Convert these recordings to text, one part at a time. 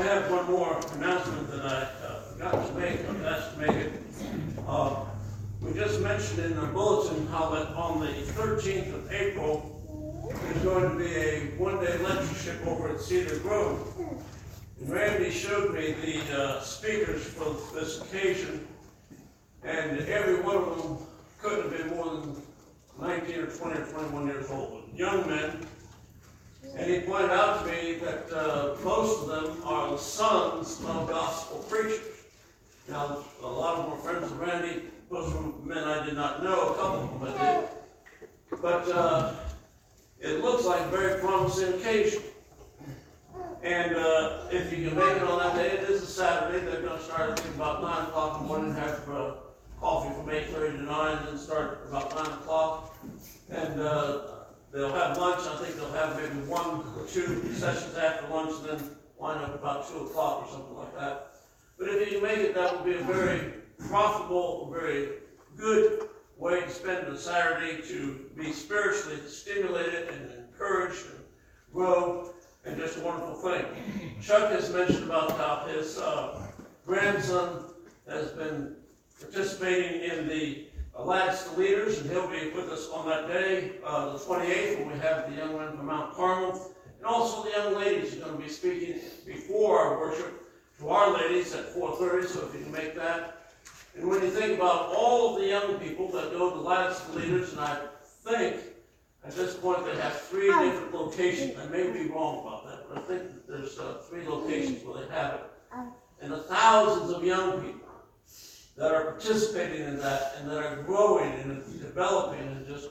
have one more announcement that I forgot to make. I'm asked to make it. We just mentioned in the bulletin how that on the 13th of April there's going to be a one-day lectureship over at Cedar Grove. And Randy showed me the speakers for this occasion, and every one of them couldn't have been more than 19 or 20 or 21 years old, young men. And he pointed out to me that most of them are the sons of gospel preachers. Now, a lot of them are friends of Randy. Those were men I did not know. A couple of them I did. But it looks like a very promising occasion. And if you can make it on that day, it is a Saturday. They're going to start at about 9 o'clock in the morning, have coffee from 8:30 to 9, then start about 9 o'clock. And they'll have lunch. I think they'll have maybe 1 or 2 sessions after lunch, and then wind up about 2 o'clock or something like that. But if you can make it, that will be a very profitable, very good way to spend a Saturday, to be spiritually stimulated and encouraged and grow, and just a wonderful thing. Chuck has mentioned about how his grandson has been participating in the Lads to Leaders, and he'll be with us on that day, the 28th, when we have the young men from Mount Carmel. And also the young ladies are going to be speaking before our worship to our ladies at 4:30, so if you can make that. And when you think about all of the young people that go to Lads to Leaders, and I think at this point they have 3 different locations. I may be wrong about that, but I think that there's 3 locations where they have it. And the thousands of young people that are participating in that, and that are growing and developing, and just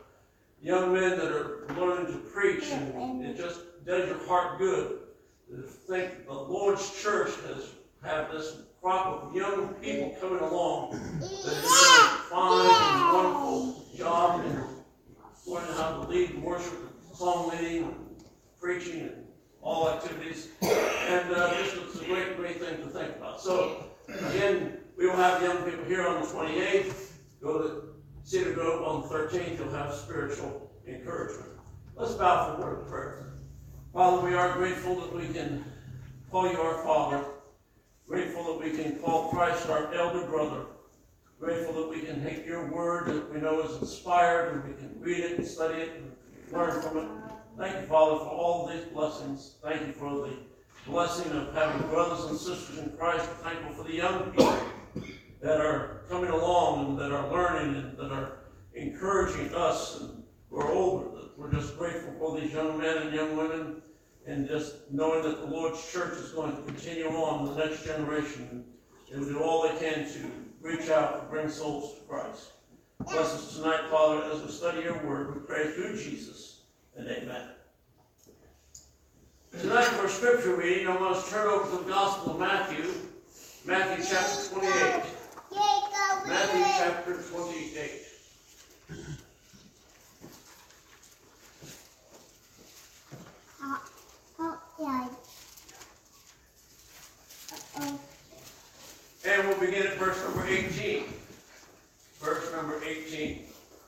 young men that are learning to preach, and it just does your heart good to think the Lord's church has have this crop of young people coming along that are doing a fine and wonderful job in learning how to lead and worship, song leading, and preaching, and all activities. And it's a great, great thing to think about. So, again, we will have young people here on the 28th. Go to Cedar Grove on the 13th. You'll have spiritual encouragement. Let's bow for a word of prayer. Father, we are grateful that we can call you our Father. Grateful that we can call Christ our elder brother. Grateful that we can take your word that we know is inspired, and we can read it and study it and learn from it. Thank you, Father, for all these blessings. Thank you for the blessing of having brothers and sisters in Christ. We're thankful for the young people that are coming along and that are learning and that are encouraging us and who are older. That we're just grateful for these young men and young women, and just knowing that the Lord's church is going to continue on in the next generation and do all they can to reach out and bring souls to Christ. Bless us tonight, Father, as we study your word. We pray through Jesus, and amen. Tonight for our scripture reading, I want to turn over to the Gospel of Matthew, Matthew chapter 28. Matthew chapter 28. And we'll begin at verse number 18. Verse number 18.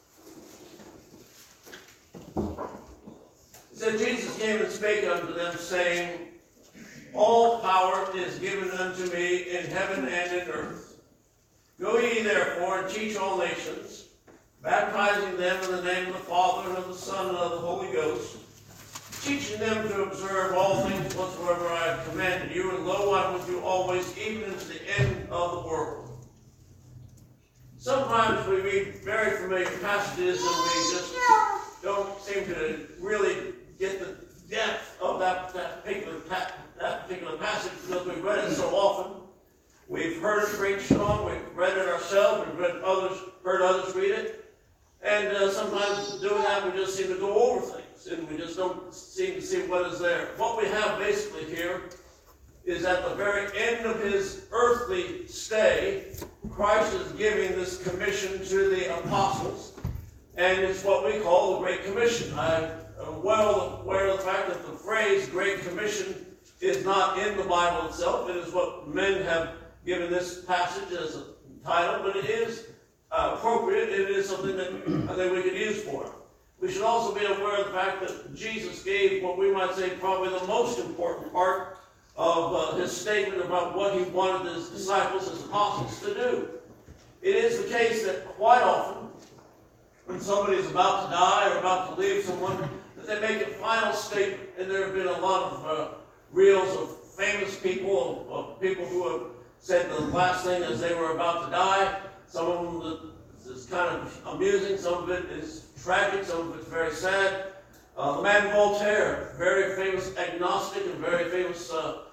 It said, Jesus came and spake unto them, saying, All power is given unto me in heaven and in earth. Go ye therefore and teach all nations, baptizing them in the name of the Father and of the Son and of the Holy Ghost, teaching them to observe all things whatsoever I have commanded you, and lo, I am with you always, even unto the end of the world. Sometimes we read very familiar passages and we just don't seem to really get the depth of that particular passage because we've read it so often. We've heard it preached on, we've read it ourselves, we've heard others read it, and sometimes doing that we just seem to go over things, and we just don't seem to see what is there. What we have basically here is at the very end of his earthly stay, Christ is giving this commission to the apostles, and it's what we call the Great Commission. I am well aware of the fact that the phrase Great Commission is not in the Bible itself. It is what men have given this passage as a title, but it is appropriate. It is something that I think we could use for it. We should also be aware of the fact that Jesus gave what we might say probably the most important part of his statement about what he wanted his disciples, his apostles, to do. It is the case that quite often, when somebody is about to die or about to leave someone, that they make a final statement. And there have been a lot of reels of famous people, of people who have said the last thing as they were about to die. Some of them is kind of amusing, some of it is tragic, some of it's very sad. The man Voltaire, very famous agnostic and very famous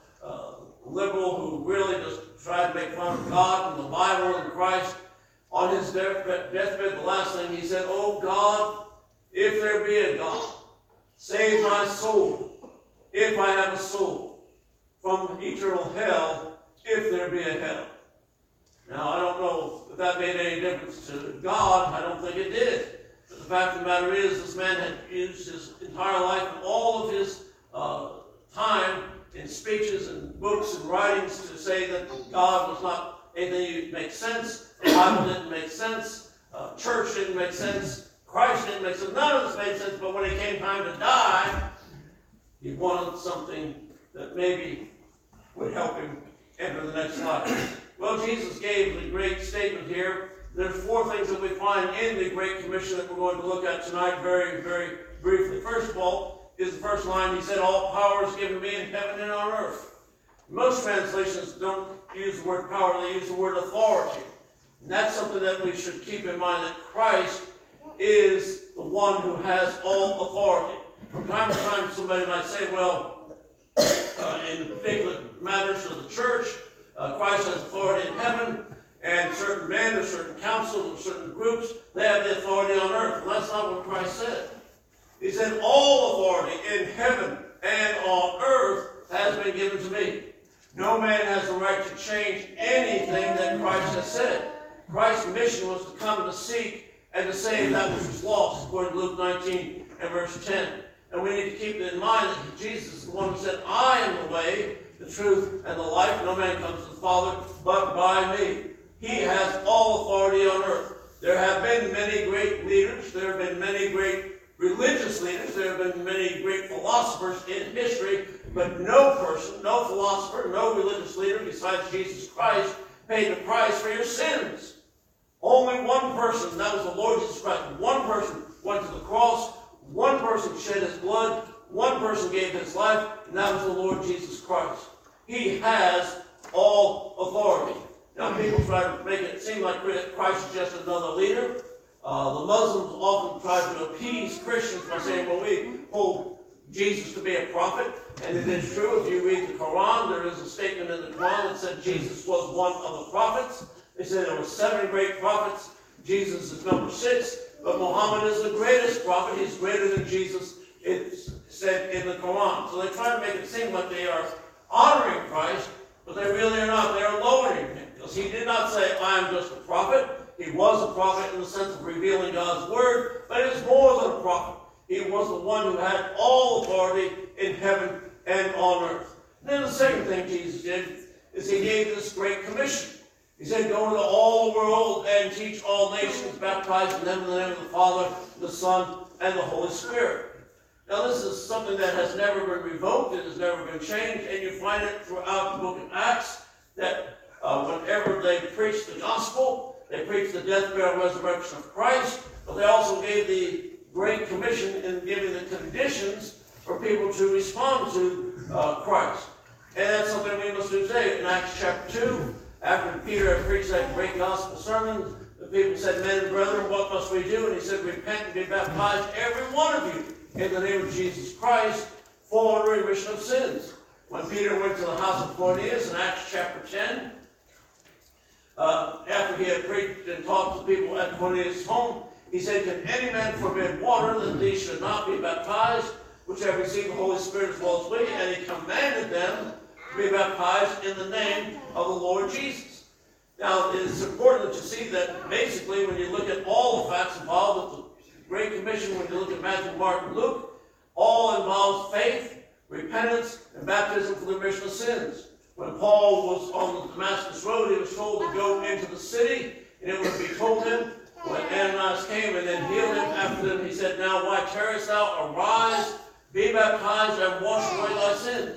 liberal who really just tried to make fun of God and the Bible and Christ. On his deathbed, the last thing he said, "Oh God, if there be a God, save my soul, if I have a soul, from eternal hell, if there be a hell." Now, I don't know if that made any difference to God. I don't think it did. But the fact of the matter is, this man had used his entire life and all of his time in speeches and books and writings to say that God was not anything that makes sense. The Bible didn't make sense. Church didn't make sense. Christ didn't make sense. None of this made sense. But when it came time to die, he wanted something that maybe would help him enter the next life. Well, Jesus gave the great statement here. There's four things that we find in the Great Commission that we're going to look at tonight very, very briefly. First of all, is the first line. He said, "All power is given me in heaven and on earth." Most translations don't use the word power, they use the word authority. And that's something that we should keep in mind, that Christ is the one who has all authority. From time to time, somebody might say, well, in particular matters of the church, Christ has authority in heaven, and certain men or certain councils or certain groups, they have the authority on earth. Well, that's not what Christ said. He said, "All authority in heaven and on earth has been given to me." No man has the right to change anything that Christ has said. Christ's mission was to come and to seek and to save that which was lost, according to Luke 19 and verse 10. And we need to keep in mind that Jesus is the one who said, "I am the way, the truth, and the life. No man comes to the Father but by me." He has all authority on earth. There have been many great leaders. There have been many great religious leaders. There have been many great philosophers in history. But no person, no philosopher, no religious leader besides Jesus Christ paid the price for your sins. Only one person, and that was the Lord Jesus Christ. One person went to the cross. One person shed his blood. One person gave his life, and that was the Lord Jesus Christ. He has all authority. Now, people try to make it seem like Christ is just another leader. The Muslims often try to appease Christians by saying, well, we hold Jesus to be a prophet. And it is true, if you read the Quran, there is a statement in the Quran that said Jesus was one of the prophets. They said there were 7 great prophets. Jesus is number 6. But Muhammad is the greatest prophet. He's greater than Jesus, it's said in the Quran. So they try to make it seem like they are honoring Christ, but they really are not. They are lowering him. Because he did not say, "I am just a prophet." He was a prophet in the sense of revealing God's word, but he was more than a prophet. He was the one who had all authority in heaven and on earth. And then the second thing Jesus did is he gave this great commission. He said, "Go into all the world and teach all nations, baptizing them in the name of the Father, the Son, and the Holy Spirit." Now, this is something that has never been revoked. It has never been changed. And you find it throughout the book of Acts that whenever they preached the gospel, they preached the death, burial, resurrection of Christ, but they also gave the Great Commission in giving the conditions for people to respond to Christ. And that's something we must do today. In Acts chapter 2, after Peter had preached that great gospel sermon, the people said, "Men and brethren, what must we do?" And he said, "Repent and be baptized, every one of you, in the name of Jesus Christ, for the remission of sins." When Peter went to the house of Cornelius in Acts chapter 10, after he had preached and taught the people at Cornelius' home, he said, "Can any man forbid water that these should not be baptized, which have received the Holy Spirit as well as we?" And he commanded them to be baptized in the name of the Lord Jesus. Now, it is important that you see that basically when you look at all the facts involved with the Great Commission, when you look at Matthew, Mark, and Luke, all involves faith, repentance, and baptism for the remission of sins. When Paul was on the Damascus Road, he was told to go into the city, and it would be told him, when Ananias came and then healed him after them, he said, "Now why tarriest thou? Arise, be baptized, and wash away thy sins."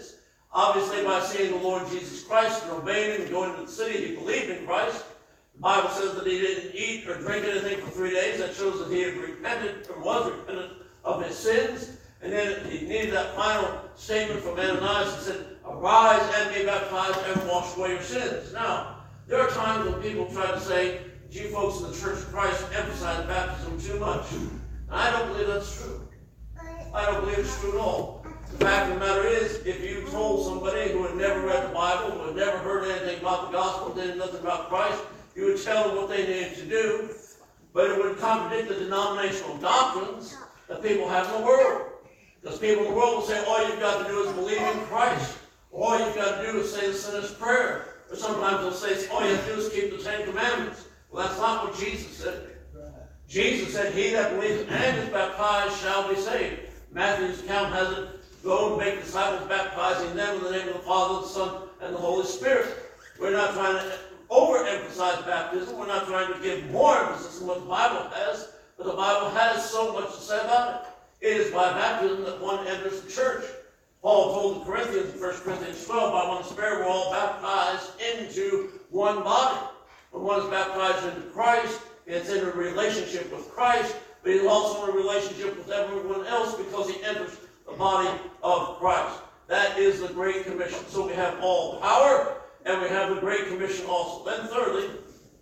Obviously, by seeing the Lord Jesus Christ and obeying him and going to the city, he believed in Christ. The Bible says that he didn't eat or drink anything for 3 days. That shows that he had repented or was repentant of his sins. And then he needed that final statement from Ananias that said, arise and be baptized and wash away your sins. Now, there are times when people try to say, you folks in the Church of Christ emphasize baptism too much. And I don't believe that's true. I don't believe it's true at all. The fact of the matter is, if you told somebody who had never read the Bible, who had never heard anything about the gospel, didn't know nothing about Christ, you would tell them what they needed to do, but it would contradict the denominational doctrines that people have in the world. Because people in the world will say, all you've got to do is believe in Christ. Or all you've got to do is say the sinner's prayer. Or sometimes they'll say, all you have to do is keep the 10 Commandments. Well, that's not what Jesus said. Jesus said, he that believes and is baptized shall be saved. Matthew's account has it, go and make disciples, baptizing them in the name of the Father, the Son, and the Holy Spirit. We're not trying to overemphasize baptism. We're not trying to give more emphasis than what the Bible has. But the Bible has so much to say about it. It is by baptism that one enters the church. Paul told the Corinthians in 1 Corinthians 12, by one Spirit we're all baptized into one body. When one is baptized into Christ, it's in a relationship with Christ, but he's also in a relationship with everyone else because he enters the body of Christ. That is the Great Commission. So we have all power, and we have the Great Commission also. Then thirdly,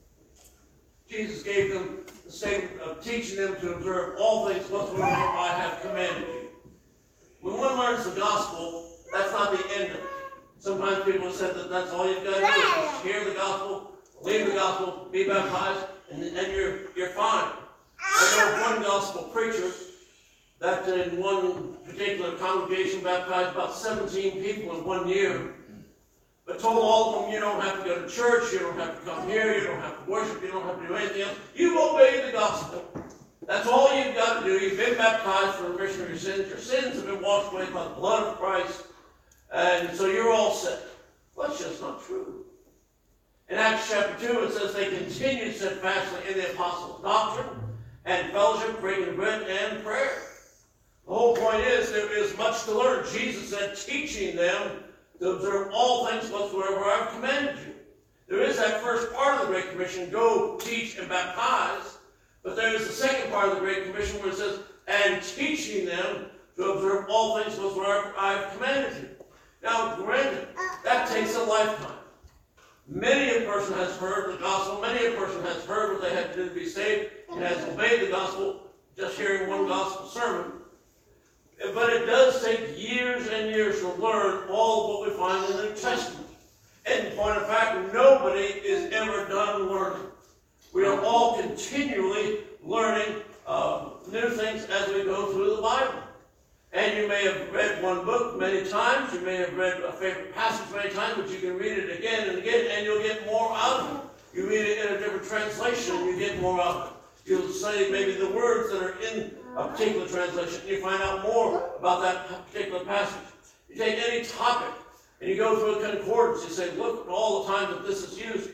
Jesus gave them the statement of teaching them to observe all things whatsoever I have commanded you. When one learns the gospel, that's not the end of it. Sometimes people have said that that's all you've got to do is just hear the gospel, believe the gospel, be baptized, and you're fine. I know one gospel preacher that in one particular congregation baptized about 17 people in 1 year, but told all of them, you don't have to go to church, you don't have to come here, you don't have to worship, you don't have to do anything else. You obey the gospel. That's all you've got to do. You've been baptized for the remission of your sins. Your sins have been washed away by the blood of Christ. And so you're all set. Well, that's just not true. In Acts chapter 2, it says they continued steadfastly in the apostles' doctrine and fellowship, breaking bread, and prayer. The whole point is there is much to learn. Jesus said, teaching them to observe all things whatsoever I have commanded you. There is that first part of the Great Commission, go, teach, and baptize. But there is the second part of the Great Commission where it says, and teaching them to observe all things whatsoever I have commanded you. Now, granted, that takes a lifetime. Many a person has heard the gospel, many a person has heard what they had to do to be saved, and has obeyed the gospel, just hearing one gospel sermon. But it does take years and years to learn all of what we find in the New Testament. And in point of fact, nobody is ever done learning. We are all continually learning new things as we go through the Bible. And you may have read one book many times, you may have read a favorite passage many times, but you can read it again and again, and you'll get more out of it. You read it in a different translation, and you get more out of it. You'll study maybe the words that are in a particular translation, and you find out more about that particular passage. You take any topic, and you go through a concordance. You say, look at all the times that this is used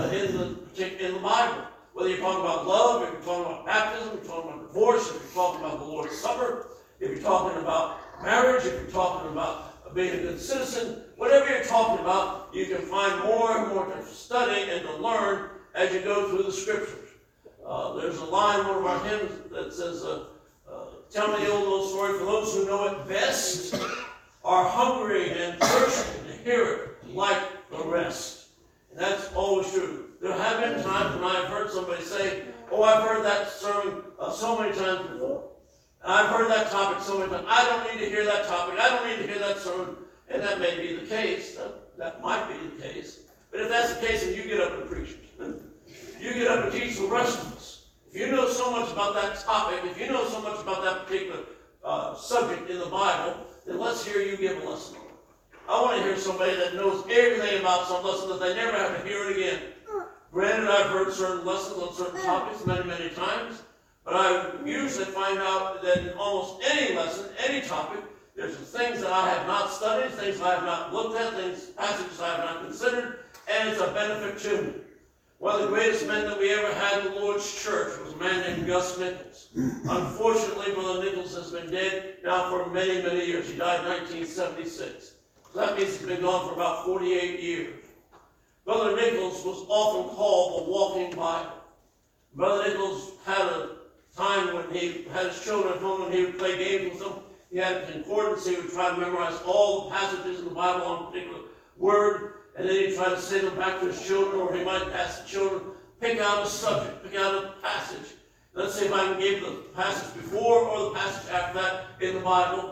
in the Bible. Whether you're talking about love, if you're talking about baptism, if you're talking about divorce, if you're talking about the Lord's Supper, if you're talking about marriage, if you're talking about being a good citizen, whatever you're talking about, you can find more and more to study and to learn as you go through the Scriptures. There's a line in one of our hymns that says, tell me the old story, for those who know it best are hungry and thirsty to hear it like the rest. And that's always true. There have been times when I've heard somebody say, oh, I've heard that sermon so many times before. And I've heard that topic so many times. I don't need to hear that topic. I don't need to hear that sermon. And that may be the case. That might be the case. But if that's the case, then you get up and preach it. You get up and teach the rest of us. If you know so much about that topic, if you know so much about that particular subject in the Bible, then let's hear you give a lesson on it. I want to hear somebody that knows everything about some lesson that they never have to hear it again. Granted, I've heard certain lessons on certain topics many, many times, but I usually find out that in almost any lesson, any topic, there's things that I have not studied, things I have not looked at, passages I have not considered, and it's a benefit to me. One of the greatest men that we ever had in the Lord's church was a man named Gus Nichols. Unfortunately, Brother Nichols has been dead now for many, many years. He died in 1976. So that means he's been gone for about 48 years. Brother Nichols was often called the walking Bible. Brother Nichols had a time when he had his children at home and he would play games with them. He had a concordance. He would try to memorize all the passages in the Bible on a particular word, and then he'd try to say them back to his children, or he might ask the children, pick out a subject, pick out a passage. Let's say if I can give the passage before or the passage after that in the Bible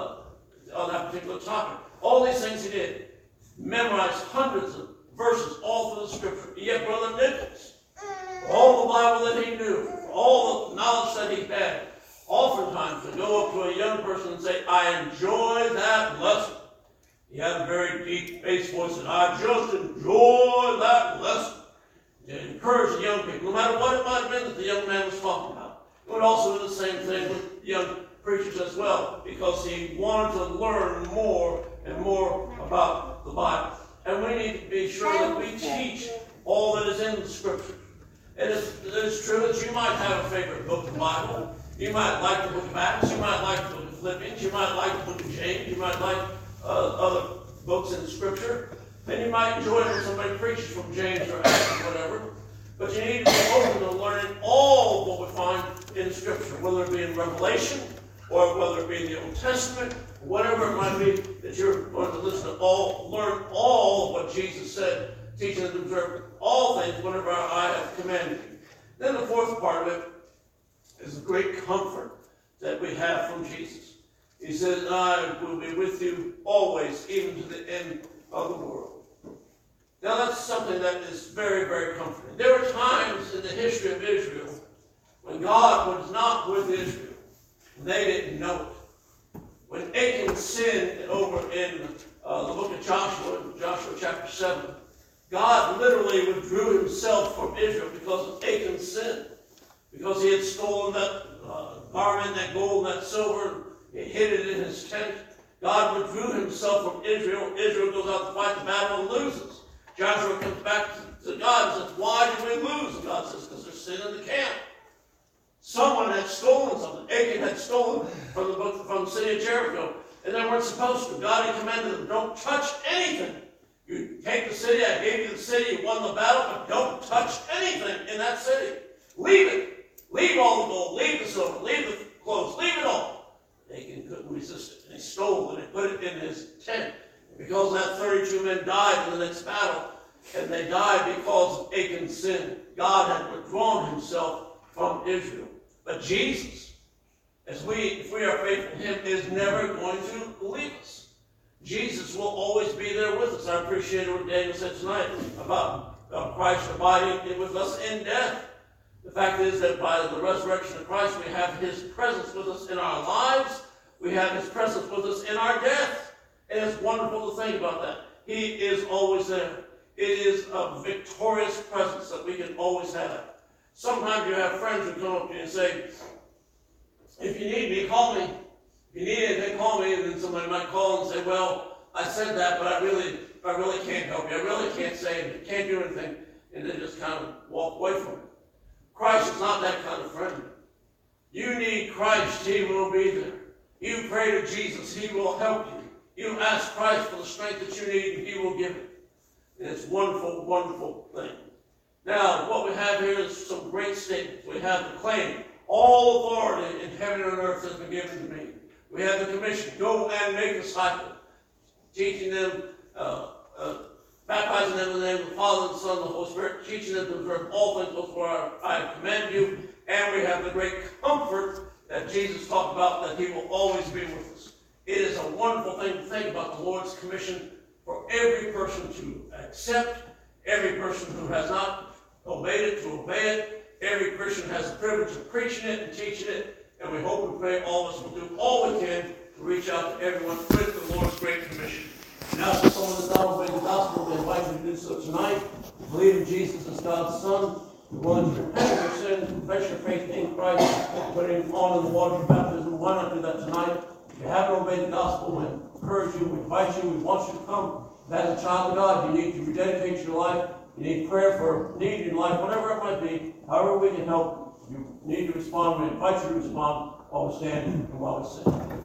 on that particular topic. All these things he did. Memorized hundreds of verses all through the Scripture. Yet Brother Nichols, all the Bible that he knew, all the knowledge that he had, oftentimes to go up to a young person and say, I enjoy that lesson. He had a very deep bass voice, and I just enjoy that lesson. To encourage the young people, no matter what it might have been that the young man was talking about. He would also do the same thing with young preachers as well, because he wanted to learn more and more about the Bible. And we need to be sure that we teach all that is in the Scripture. And it's true that you might have a favorite book of the Bible. You might like the book of Acts. You might like the book of Philippians. You might like the book of James. You might like other books in Scripture. And you might enjoy it when somebody preaches from James or Acts or whatever. But you need to be open to learning all of what we find in Scripture, whether it be in Revelation or whether it be in the Old Testament, whatever it might be, that you're going to listen to all, learn all of what Jesus said, teaching and observe all things whenever I have commanded you. Then the fourth part of it is the great comfort that we have from Jesus. He says, I will be with you always, even to the end of the world. Now that's something that is very, very comforting. There were times in the history of Israel when God was not with Israel. They didn't know it. When Achan sinned over in the book of Joshua, Joshua chapter 7, God literally withdrew himself from Israel because of Achan's sin. Because he had stolen that garment, that gold, that silver, he hid it in his tent. God withdrew himself from Israel. Israel goes out to fight the battle and loses. Joshua comes back to God and says, why did we lose? And God says, because there's sin in the camp. Someone had stolen something. Achan had stolen from the city of Jericho, and they weren't supposed to. God had commanded them, don't touch anything. You take the city, I gave you the city, you won the battle, but don't touch anything in that city. Leave it. Leave all the gold, leave the silver, leave the clothes, leave it all. Achan couldn't resist it, and he stole it and put it in his tent. Because that 32 men died in the next battle, and they died because of Achan's sin, God had withdrawn himself from Israel. But Jesus, if we are faithful to him, is never going to leave us. Jesus will always be there with us. I appreciate what Daniel said tonight about Christ abiding with us in death. The fact is that by the resurrection of Christ, we have his presence with us in our lives. We have his presence with us in our death. And it's wonderful to think about that. He is always there. It is a victorious presence that we can always have. Sometimes you have friends who come up to you and say, if you need me, call me. If you need anything, call me. And then somebody might call and say, well, I said that, but I really can't help you. I really can't say it. Can't do anything. And then just kind of walk away from it. Christ is not that kind of friend. You need Christ, he will be there. You pray to Jesus, he will help you. You ask Christ for the strength that you need, and he will give it. And it's a wonderful, wonderful thing. Now, what we have here is some great statements. We have the claim, all authority in heaven and earth has been given to me. We have the commission, go and make disciples, teaching them, baptizing them in the name of the Father, and the Son, and the Holy Spirit, teaching them to observe all things whatsoever I have commanded you. And we have the great comfort that Jesus talked about, that he will always be with us. It is a wonderful thing to think about the Lord's commission for every person to accept, every person who has not obeyed it to obey it. Every Christian has the privilege of preaching it and teaching it, and we hope and pray all of us will do all we can to reach out to everyone with the Lord's great commission. Now, if someone does not obey the gospel, we invite you to do so tonight. Believe in Jesus as God's Son. You're willing to repent of your sins, confess your faith in Christ, put him on in the water of baptism. Why not do that tonight? If you haven't obeyed the gospel, we encourage you, we invite you, we want you to come. As a child of God, you need to rededicate your life. You need prayer for need in life, whatever it might be. However we can help, you need to respond. We invite you to respond while we stand and while we sing.